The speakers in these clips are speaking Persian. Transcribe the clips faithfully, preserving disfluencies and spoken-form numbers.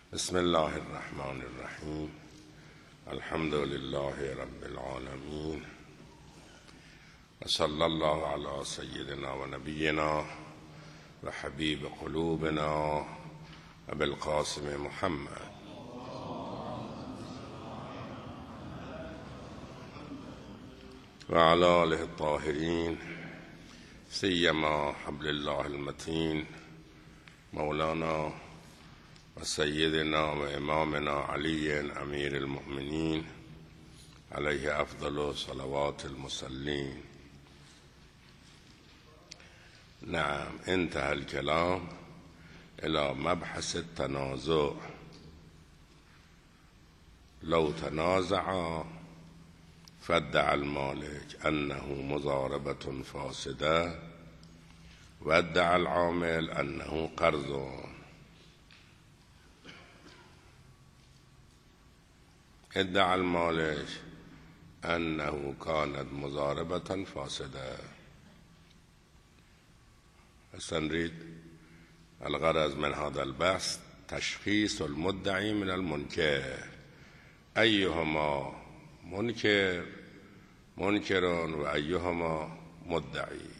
بسم الله الرحمن الرحیم. الحمد لله رب العالمین و صلی الله علی سیدنا و نبینا و حبیب قلوبنا و بالقاسم محمد و علی آله الطاهرین سیما حبل الله المتین مولانا و سیدنا و امامنا علی امیر المؤمنین علیه افضل صلوات المصلین. نعم، انتهى الكلام الى مبحث التنازع. لو تنازعا فادعى المالك انه مضاربة فاسدة وادعى العامل انه قرض. ادعى المالك أنه كانت مضاربة فاسدة. سنريد الغرض من هذا البحث تشخيص المدعي من المنكر، أيهما منكر منكر وأيهما مدعي.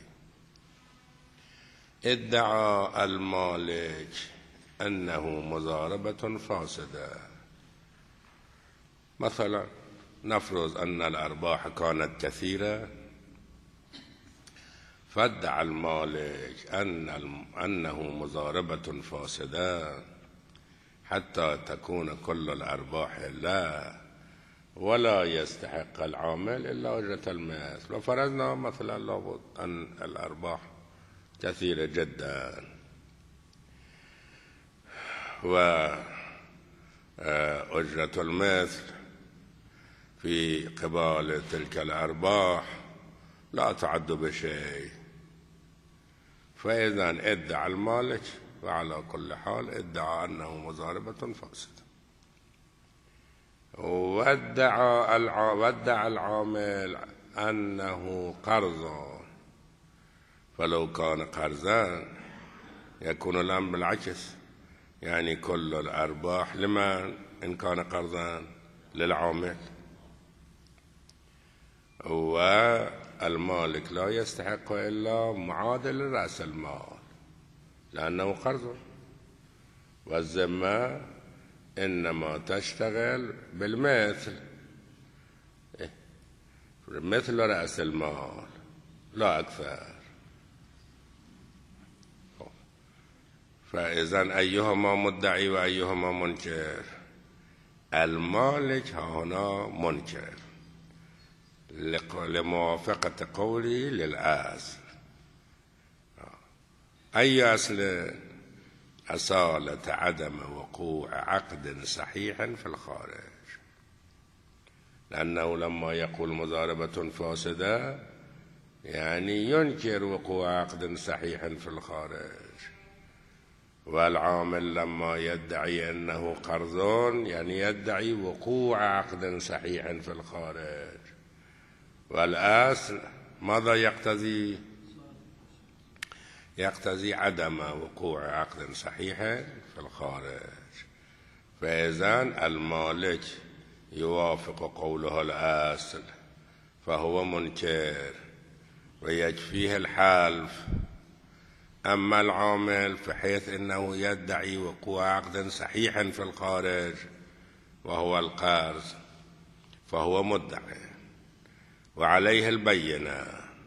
ادعى المالك أنه مضاربة فاسدة، مثلا نفرض أن الأرباح كانت كثيرة، فادعى المالك أن أنه مضاربة فاسدة حتى تكون كل الأرباح له ولا يستحق العامل إلا أجرة المثل. وفرضنا مثلا لابد أن الأرباح كثيرة جدا وأجرة المثل في قبال تلك الأرباح لا تعد بشيء. فإذا ادعى المالك وعلى كل حال ادعى أنه مضاربة فاسدة، وادعى وادعى العامل أنه قرض. فلو كان قرضا يكون الأمر بالعكس، يعني كل الأرباح لمن؟ إن كان قرضا للعامل، والمالك لا يستحق إلا معادل رأس المال لأنه قرض، والذمة إنما تشتغل بالمثل، مثل رأس المال لا أكثر. فإذا أيهما مدعي وأيهما منكر؟ المالك هنا منكر لموافقة قولي للأصل. أي أصل؟ أصالة عدم وقوع عقد صحيح في الخارج، لأنه لما يقول مضاربة فاسدة يعني ينكر وقوع عقد صحيح في الخارج، والعامل لما يدعي أنه قرض يعني يدعي وقوع عقد صحيح في الخارج. والأصل ماذا يقتضي؟ يقتضي عدم وقوع عقد صحيح في الخارج. فإذا المالك يوافق قوله الأصل فهو منكر ويكفيه الحلف. أما العامل فحيث أنه يدعي وقوع عقد صحيح في الخارج وهو القرض فهو مدعي وعليه البينة.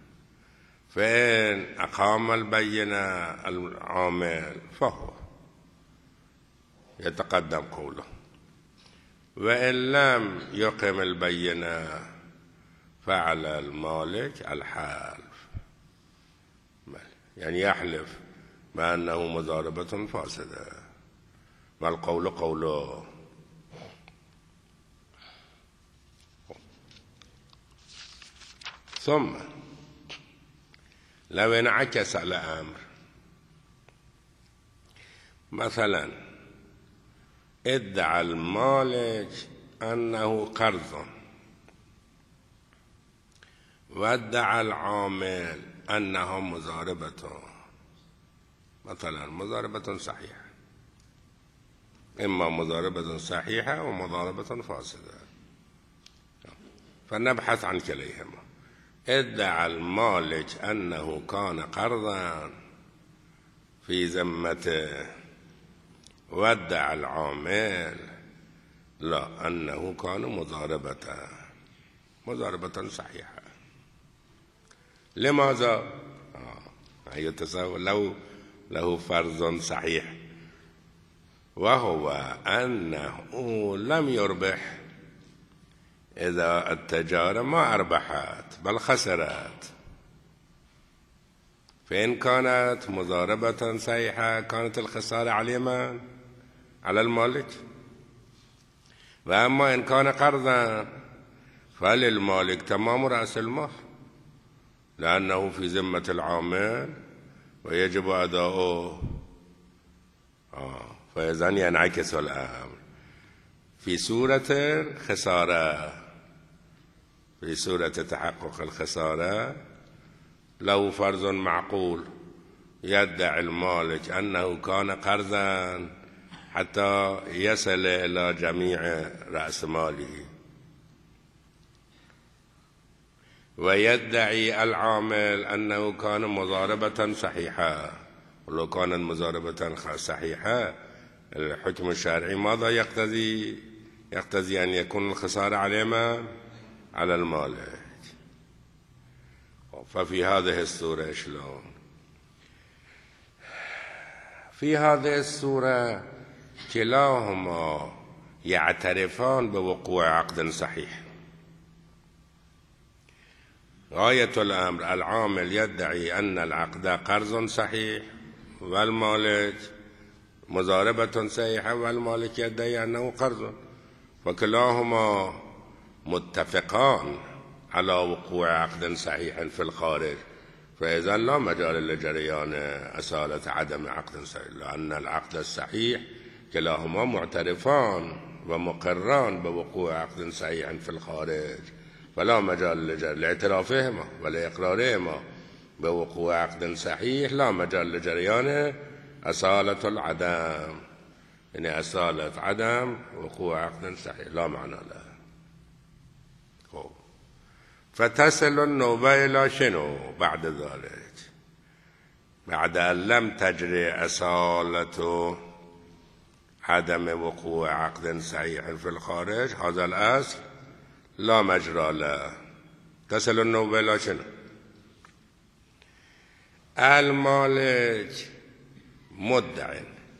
فإن أقام البينة العامل فهو يتقدم قوله، وإن لم يقم البينة فعلى المالك الحلف، يعني يحلف بأنه مضاربة فاسدة والقول قوله. ثم لو انعكس الأمر، مثلا ادعى المالك أنه قرض وادعى العامل أنه مضاربة، مثلا مضاربة صحيحة، إما مضاربة صحيحة ومضاربة فاسدة، فنبحث عن كليهما. ادعى المالك أنه كان قرضا في ذمته، وادعى العامل لا أنه كان مضاربة مضاربة صحيحة. لماذا؟ آه. يتصور لو له فرض صحيح، وهو أنه لم يربح إذا التجارة ما أربحت بل خسرت، فإن كانت مضاربة صحيحة كانت الخسارة على من؟ على المالك. وأما إن كان قرضا فللمالك تمام رأس المال، لأنه في ذمة العامل ويجب أداؤه. آه. فإذن ينعكس الأمر في سورة الخسارة، في سورة تحقق الخسارة لو فرض معقول يدعي المالك أنه كان قرضا حتى يصل إلى جميع رأس ماله، ويدعي العامل أنه كان مضاربة صحيحة. ولو كانت مضاربة صحيحة الحكم الشرعي ماذا يقتضي؟ يقتضي أن يكون الخسارة على من؟ على المالك. ففي هذه السورة شلون؟ في هذه السورة كلاهما يعترفان بوقوع عقد صحيح. غاية الأمر العامل يدعي أن العقد قرض صحيح، والمالك مضاربة صحيحة، والمالك يدعي أنه قرض، وكلاهما متفقان على وقوع عقد صحيح في الخارج، فإذا لا مجال لجريان أصالة عدم عقد صحيح، لأن العقد الصحيح كلاهما معترفان ومقران بوقوع عقد صحيح في الخارج، فلا مجال لاعترافهما ولإقرارهما بوقوع عقد صحيح، لا مجال لجريان أصالة العدم، يعني أصالة عدم وقوع عقد صحيح لا معنى له. فتصل النوبة إلى شنو بعد ذلك؟ بعد أن لم تجري أصالة عدم وقوع عقد صحيح في الخارج، هذا الأصل لا مجرى له. تصل النوبة إلى شنو؟ المالك مدع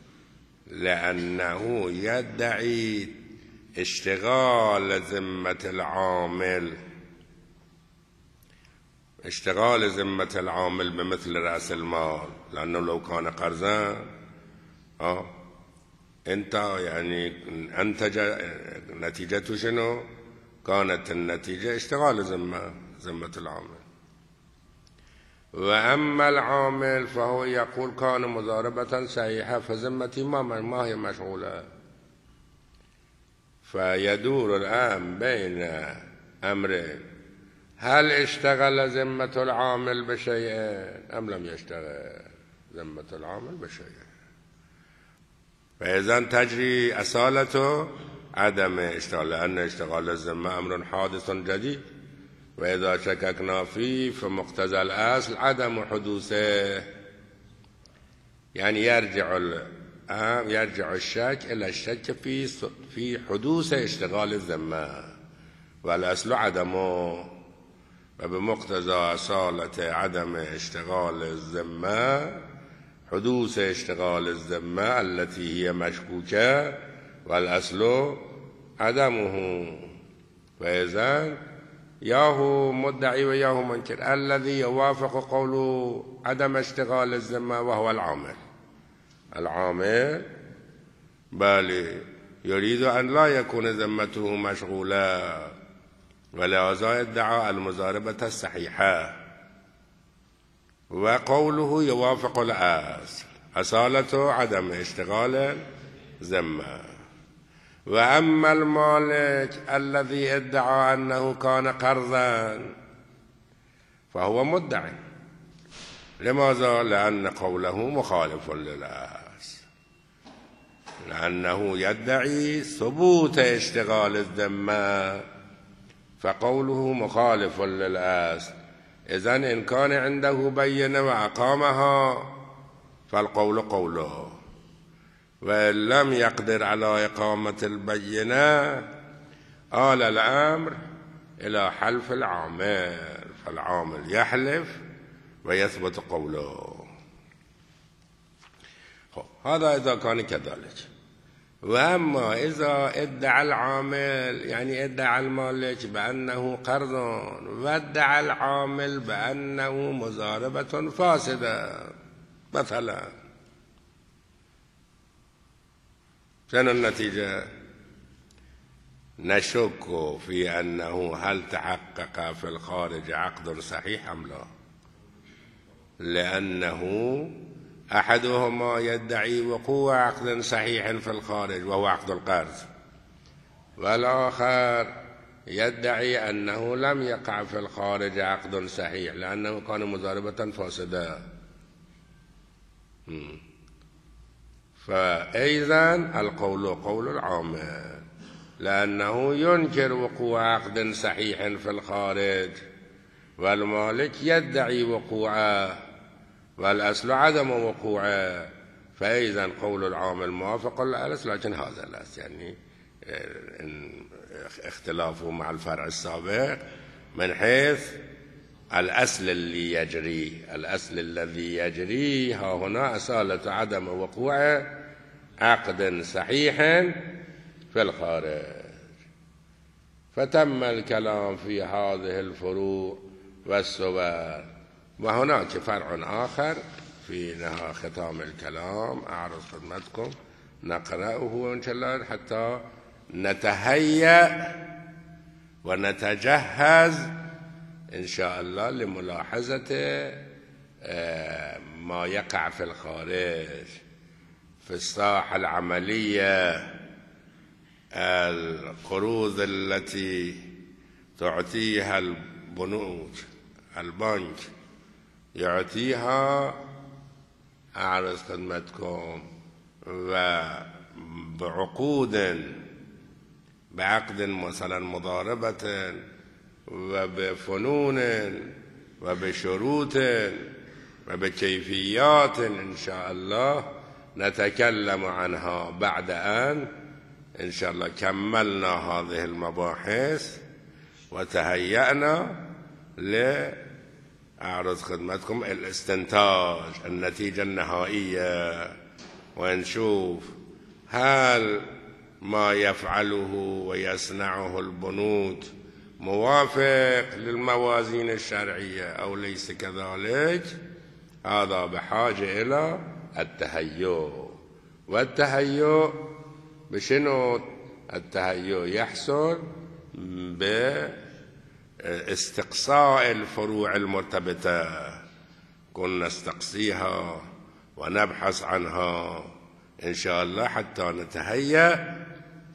لأنه يدعي اشتغال ذمة العامل، اشتغال ذمة العامل بمثل رأس المال، لأنه لو كان قرضا آه انت يعني انتج نتيجته شنو؟ كانت النتيجة اشتغال ذمة ذمة العامل. وأما العامل فهو يقول كان مضاربة صحيحة فذمتي ما ما هي مشغولة. فيدور الآن بين أمرين: هل اشتغل ذمة العامل بشيء أم لم يشتغل ذمة العامل بشيء؟ فإذا تجري أصالته عدم اشتغال، لأن اشتغال الذمة أمر حادث جديد، وإذا شككنا فيه فمقتضى الأصل عدم حدوثه، يعني يرجع يرجع الشك إلى الشك في في حدوث اشتغال الذمة، والأصل عدمه. وبمقتضى أصالة عدم اشتغال الذمة حدوث اشتغال الذمة التي هي مشكوكة، والأصل عدمه. فإذا ياهو مدعي وياهو منكر. الذي يوافق قوله عدم اشتغال الذمة وهو العامل. العامل بل يريد أن لا يكون ذمته مشغولة، ولهذا ادعى المضاربة الصحيحة، وقوله يوافق الأصل أصالة عدم اشتغال الذمة. وأما المالك الذي ادعى أنه كان قرضا فهو مدعي. لماذا؟ لأن قوله مخالف للأصل. لأنه يدعي ثبوت اشتغال الذمة، فقوله مخالف للأصل. إذن إن كان عنده بينة وأقامها فالقول قوله، وإن لم يقدر على إقامة البينة آل الأمر إلى حلف العامل، فالعامل يحلف ويثبت قوله. هذا إذا كان كذلك. وأما إذا ادعى العامل، يعني ادعى المالك بأنه قرض، وادعى العامل بأنه مضاربة فاسدة مثلا، شنو النتيجة؟ نشك في أنه هل تحقق في الخارج عقد صحيح أم لا، لأنه أحدهما يدعي وقوع عقد صحيح في الخارج وهو عقد القرض، والآخر يدعي أنه لم يقع في الخارج عقد صحيح لأنه كان مضاربة فاسدة. فإذن القول قول العامل، لأنه ينكر وقوع عقد صحيح في الخارج والمالك يدعي وقوعه والأصل عدم وقوعه، فإذا قول العامل موافق للأصل. لكن هذا الأصل يعني اختلافه مع الفرع السابق من حيث الأصل اللي يجري، الأصل الذي يجري ها هنا أصالة عدم وقوع عقد صحيح في الخارج. فتم الكلام في هذه الفروع والصور. وهناك فرع آخر في نهاية ختام الكلام أعرض خدمتكم نقرأه إن شاء الله حتى نتهيأ ونتجهز إن شاء الله لملاحظة ما يقع في الخارج في الساحة العملية. القروض التي تعطيها البنوك، البنك يعطيها أعرض خدمتكم وبعقود، بعقد مثلا مضاربة وبفنون وبشروط وبكيفيات إن شاء الله نتكلم عنها بعد أن إن شاء الله كملنا هذه المباحث وتهيأنا لأعرض خدمتكم الاستنتاج، النتيجة النهائية، ونشوف هل ما يفعله ويصنعه البنوك موافق للموازين الشرعية أو ليس كذلك. هذا بحاجة إلى التهيؤ. والتهيؤ بشنو؟ التهيؤ يحصل باستقصاء الفروع المرتبطة، كنا نستقصيها ونبحث عنها إن شاء الله حتى نتهيأ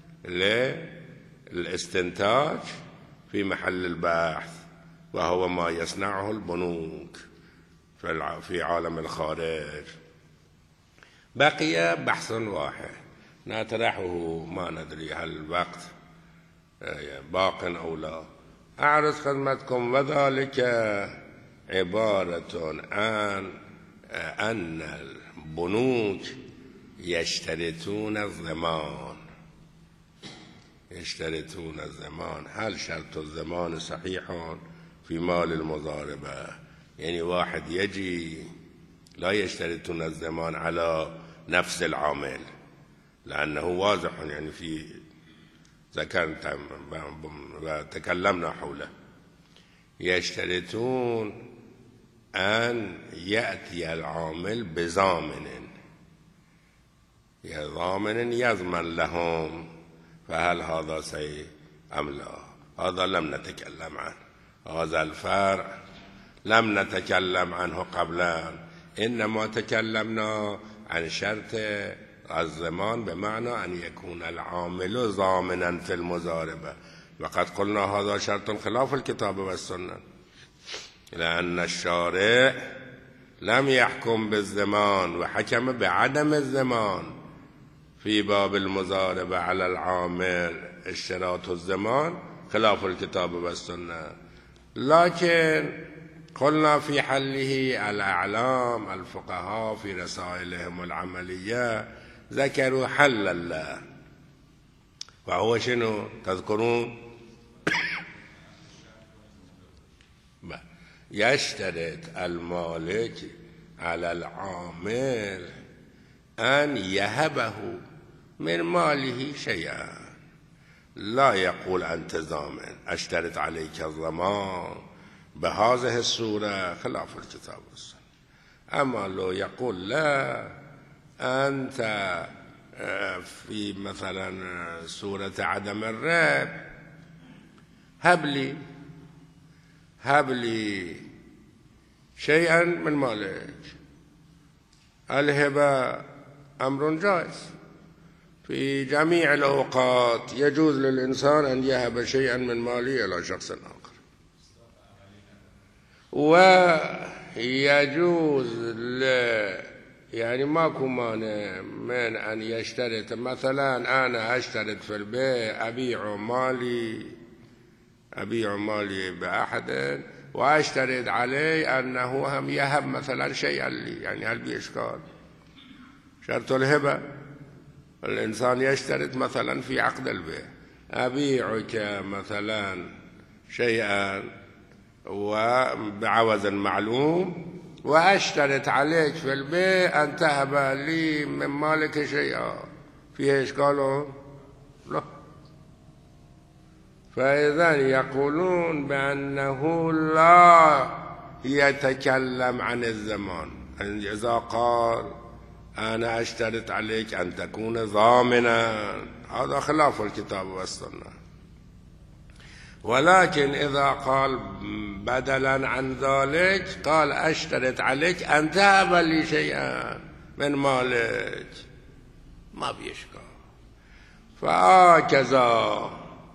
للاستنتاج في محل البحث، وهو ما يصنعه البنوك في عالم الخارج. بقي بحث واحد نطرحه، ما ندري هل الوقت باق أو لا. أعرض خدمتكم وذلك عبارة عن أن البنوك يشترطون الضمان. يشترطون الضمان، هل شرط الضمان صحيح في مال المضاربة؟ يعني واحد يجي لا يشترطون الضمان على نفس العامل، لأنه واضح يعني في ذكرت وتكلمنا حوله. يشترطون أن يأتي العامل بضامن، ضامن يضمن لهم، فهل هذا صحيح أم لا؟ هذا لم نتكلم عنه، هذا الفرع لم نتكلم عنه قبلا، إنما تكلمنا عن شرط الضمان بمعنى أن يكون العامل ضامنا في المضاربة، وقد قلنا هذا شرط خلاف الكتاب والسنة، لأن الشارع لم يحكم بالضمان وحكم بعدم الضمان، في باب المضاربة على العامل اشتراط الزمان خلاف الكتاب والسنة. لكن قلنا في حله الأعلام الفقهاء في رسائلهم العملية ذكروا حل الله، وهو شنو تذكرون؟ يشترط المالك على العامل أن يهبه من ماله شيئا، لا يقول أنت ضامن أشترط عليك الضمان بهذه الصورة خلاف الكتاب والسنة. أما لو يقول لا أنت في مثلا سورة عدم الرب هب لي هب لي شيئا من مالك، الهبة أمر جائز في جميع الأوقات، يجوز للإنسان أن يهب شيئا من ماله إلى شخص آخر، ويجوز ل يعني ماكو مانع من أن يشترط، مثلا أنا أشترط في البيع أبيع مالي أبيع مالي بأحد وأشترط عليه أنه هم يهب مثلا شيئا لي، يعني هل بإشكال؟ شرط الهبة الإنسان يشترط مثلا في عقد البيع أبيعك مثلا شيئا وبعوض معلوم وأشترط عليك في البيع أن تهب لي من مالك شيئا، فيه إشكال؟ لا. فإذا يقولون بأنه لا يتكلم عن الزمان، إذا قال أنا أشترط عليك أن تكون ضامنا هذا خلاف الكتاب والسنة. ولكن إذا قال بدلا عن ذلك قال أشترط عليك أن تهب لي شيئا من مالك ما بيشكى. فهكذا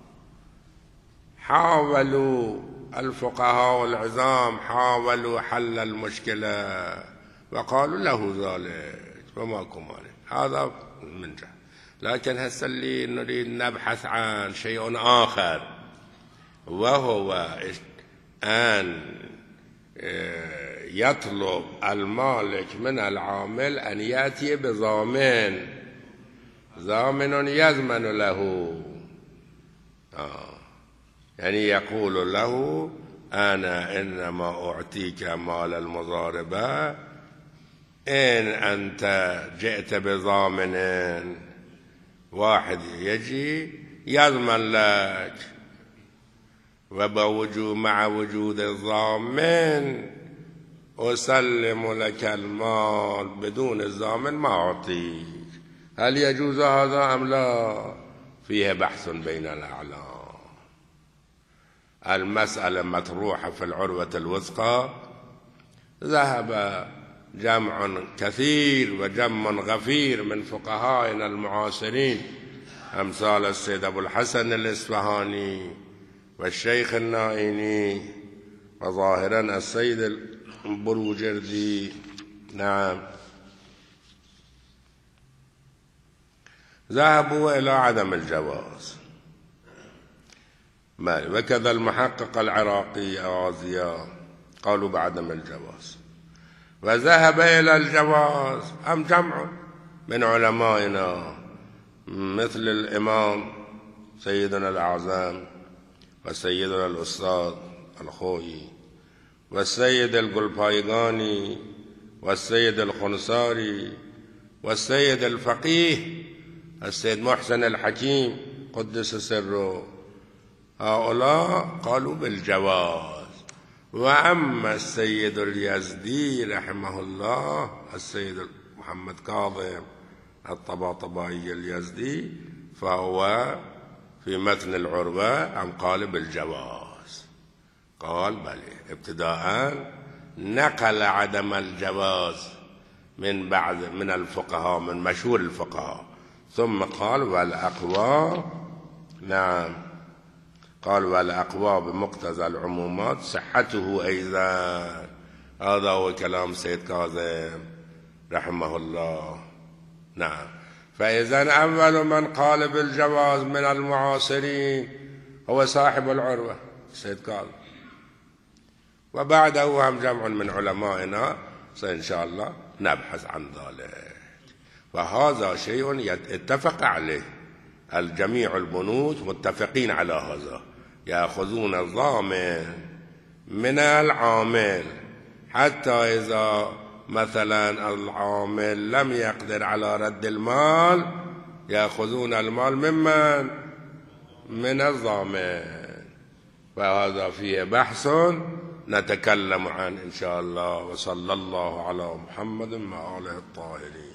حاولوا الفقهاء العظام حاولوا حل المشكلة وقالوا له ذلك وماكو مانع، هذا من جهة. لكن هسه اللي نريد نبحث عن شيء آخر، وهو أن يطلب المالك من العامل أن يأتي بضامن، ضامن يضمن له، آه. يعني يقول له أنا إنما أعطيك مال المضاربة إن أنت جئت بضامن واحد يجي يضمن لك، وبوجود مع وجود الضامن أسلم لك المال، بدون الضامن ما أعطيك. هل يجوز هذا أم لا؟ فيه بحث بين الأعلام. المسألة مطروحة في العروة الوثقى، ذهب جمع كثير وجمع غفير من فقهائنا المعاصرين أمثال السيد أبو الحسن الإصفهاني والشيخ النائيني وظاهرا السيد البروجردي، نعم، ذهبوا إلى عدم الجواز. وكذا المحقق العراقي أوازيا قالوا بعدم الجواز، وذهب إلى الجواز أم جمع من علمائنا مثل الإمام سيدنا الأعظم وسيدنا الأستاذ الخوئي والسيد القلبايغاني والسيد الخنصاري والسيد الفقيه السيد محسن الحكيم قدس سره، هؤلاء قالوا بالجواز. وأما السيد اليزدي رحمه الله، السيد محمد كاظم الطباطبائي اليزدي، فهو في متن العروة أم قال بالجواز، قال بلى. ابتداء نقل عدم الجواز من بعد من الفقهاء، من مشهور الفقهاء، ثم قال والأقوى، نعم، قال والأقوى بمقتضى العمومات صحته أيضا. هذا هو كلام سيد كاظم رحمه الله، نعم. فإذا أول من قال بالجواز من المعاصرين هو صاحب العروة سيد كاظم، وبعده هم جمع من علمائنا إن شاء الله نبحث عن ذلك. وهذا شيء اتفق عليه الجميع، البنوك متفقين على هذا، يأخذون الضامن من العامل حتى إذا مثلا العامل لم يقدر على رد المال يأخذون المال ممن؟ من الضامن. وهذا فيه بحث نتكلم عنه إن شاء الله. وصلى الله على محمد وآله الطاهرين.